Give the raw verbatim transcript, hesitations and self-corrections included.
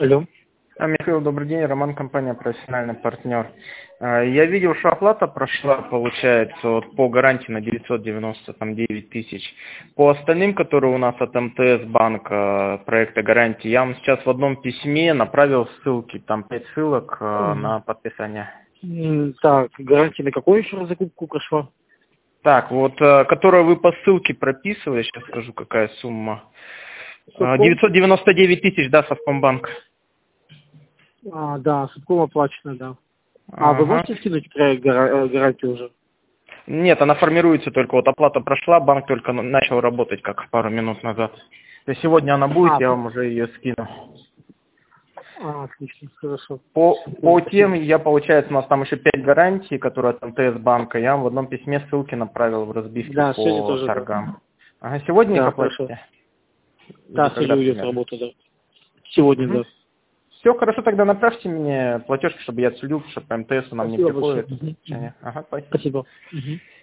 Алло. А, Михаил, добрый день. Роман, компания «Профессиональный партнер». А, Я видел, что оплата прошла, получается, вот по гарантии на девятьсот девяносто девять тысяч. По остальным, которые у нас от МТС банка, проекта гарантии, я вам сейчас в одном письме направил ссылки, там пять ссылок а, Мгм. на подписание. М, Так, гарантия на какую еще раз закупку прошла? Так, вот, а, которую вы по ссылке прописывали, сейчас скажу, какая сумма. А, Субком? девятьсот девяносто девять тысяч, да, Совкомбанк. А, да, Субком оплачено, да. А вы Ага. можете скинуть проект гара- э, гарантии уже? Нет, она формируется только, вот оплата прошла, банк только на- начал работать, как пару минут назад. То есть сегодня она будет, А, я п- вам уже ее скину. а, отлично, хорошо. По, Понял, по спасибо. тем, я, получается, у нас там еще пять гарантий, которые от МТС банка, я вам в одном письме ссылки направил в разбивке Да, сегодня по тоже, да. торгам. Ага, сегодня их Да, хорошо. оплатите? Или Да, когда сегодня уйдет примерно? работа, да. Сегодня, Угу. да. Все, хорошо, тогда направьте мне платежки, чтобы я отследил, чтобы по МТС нам не Спасибо большое. приходит. Мгм, мгм. Ага, спасибо. Спасибо. Мгм.